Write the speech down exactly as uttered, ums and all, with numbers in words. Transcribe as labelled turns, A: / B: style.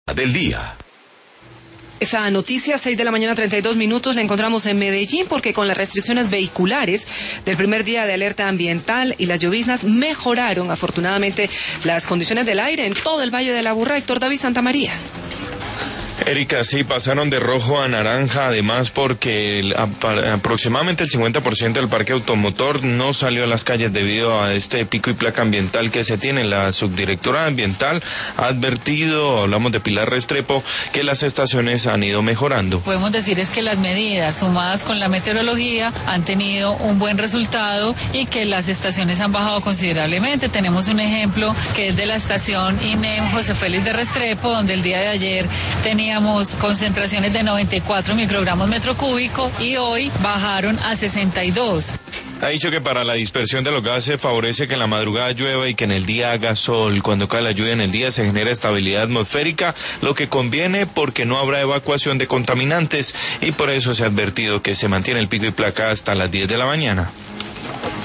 A: del día.
B: Esa noticia, seis de la mañana, treinta y dos minutos, la encontramos en Medellín porque con las restricciones vehiculares del primer día de alerta ambiental y las lloviznas mejoraron afortunadamente las condiciones del aire en todo el Valle de la Aburrá. Héctor David Santamaría.
C: Erika, sí, pasaron de rojo a naranja, además porque el, a, aproximadamente el cincuenta por ciento del parque automotor no salió a las calles debido a este pico y placa ambiental que se tiene. La subdirectora ambiental ha advertido, hablamos de Pilar Restrepo, que las estaciones han ido mejorando.
D: Podemos decir es que las medidas sumadas con la meteorología han tenido un buen resultado y que las estaciones han bajado considerablemente. Tenemos un ejemplo que es de la estación INEM José Félix de Restrepo, donde el día de ayer tenía Teníamos concentraciones de noventa y cuatro microgramos metro cúbico y hoy bajaron a sesenta y dos.
C: Ha dicho que para la dispersión de los gases favorece que en la madrugada llueva y que en el día haga sol. Cuando cae la lluvia en el día se genera estabilidad atmosférica, lo que conviene porque no habrá evacuación de contaminantes y por eso se ha advertido que se mantiene el pico y placa hasta las diez de la mañana.